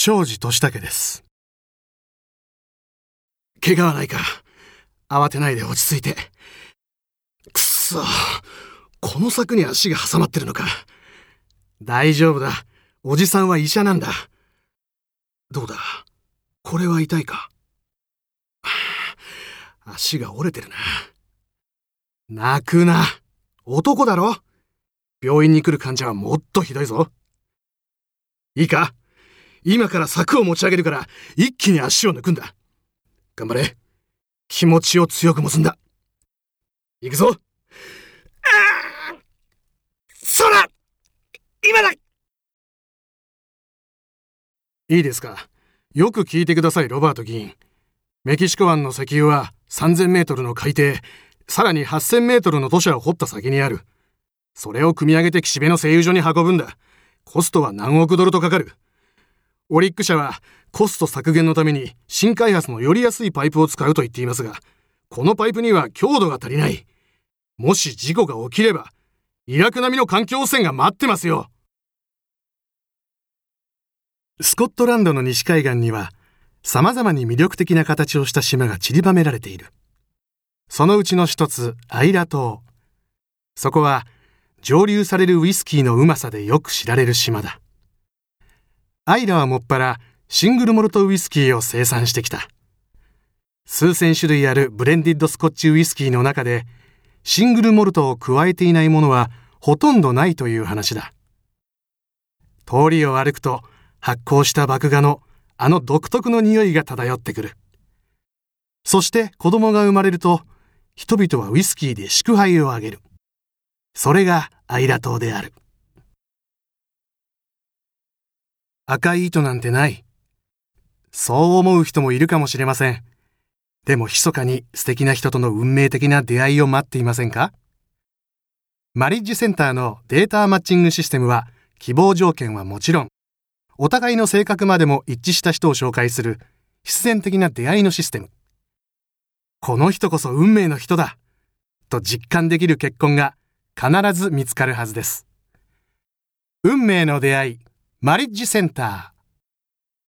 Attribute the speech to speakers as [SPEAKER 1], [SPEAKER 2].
[SPEAKER 1] 庄司俊武です。
[SPEAKER 2] 怪我はないか？慌てないで落ち着いて。くそ、この柵に足が挟まってるのか。大丈夫だ。おじさんは医者なんだ。どうだ、これは痛いか？足が折れてるな。泣くな。男だろ？病院に来る患者はもっとひどいぞ。いいか？今から柵を持ち上げるから一気に足を抜くんだ。頑張れ。気持ちを強く持つんだ。行くぞ。そら！今だ！
[SPEAKER 1] いいですか。よく聞いてください、ロバート議員。メキシコ湾の石油は3000メートルの海底、さらに8000メートルの土砂を掘った先にある。それを組み上げて岸辺の製油所に運ぶんだ。コストは何億ドルとかかる。オリック社はコスト削減のために新開発のより安いパイプを使うと言っていますが、このパイプには強度が足りない。もし事故が起きれば、イラク並みの環境汚染が待ってますよ。スコットランドの西海岸には、様々に魅力的な形をした島が散りばめられている。そのうちの一つ、アイラ島。そこは、蒸留されるウイスキーのうまさでよく知られる島だ。アイラはもっぱらシングルモルトウイスキーを生産してきた。数千種類あるブレンディッドスコッチウイスキーの中で、シングルモルトを加えていないものはほとんどないという話だ。通りを歩くと発酵した麦芽のあの独特の匂いが漂ってくる。そして子供が生まれると、人々はウイスキーで祝杯をあげる。それがアイラ島である。赤い糸なんてない。そう思う人もいるかもしれません。でも密かに素敵な人との運命的な出会いを待っていませんか？マリッジセンターのデータマッチングシステムは、希望条件はもちろん、お互いの性格までも一致した人を紹介する必然的な出会いのシステム。この人こそ運命の人だと実感できる結婚が必ず見つかるはずです。運命の出会い、マリッジセンター。